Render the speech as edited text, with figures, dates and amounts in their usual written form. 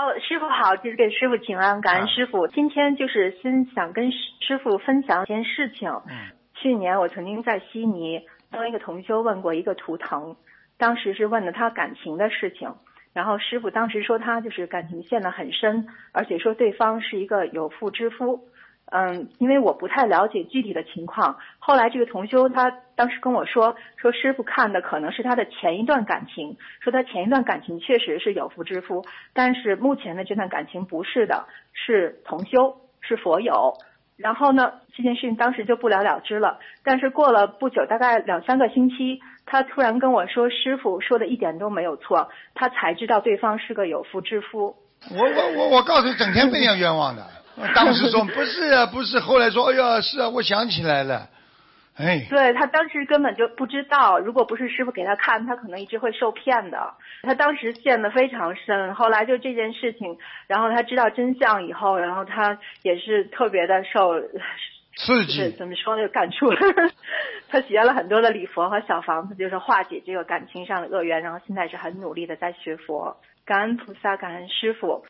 师傅好，就是给师傅请安，感恩师傅。今天就是先想跟师傅分享一件事情。去年我曾经在悉尼跟一个同修问过一个图腾，当时是问了他感情的事情，然后师傅当时说他就是感情陷得很深，而且说对方是一个有妇之夫。因为我不太了解具体的情况，后来这个同修他当时跟我说师傅看的可能是他的前一段感情，说他前一段感情确实是有妇之夫，但是目前的这段感情不是的，是同修，是佛友。然后呢，这件事情当时就不了了之了。但是过了不久，大概2-3个星期，他突然跟我说，师傅说的一点都没有错，他才知道对方是个有妇之夫。 我告诉你，整天被人冤枉的。当时说不是啊，不是，后来说哎呀是啊，我想起来了。 对，他当时根本就不知道，如果不是师傅给他看，他可能一直会受骗的。他当时陷得非常深，后来就这件事情，然后他知道真相以后，然后他也是特别的受刺激， 怎么说呢，感触。他学了很多的礼佛和小房子，就是化解这个感情上的恶缘，然后现在是很努力的在学佛。感恩菩萨，感恩师傅。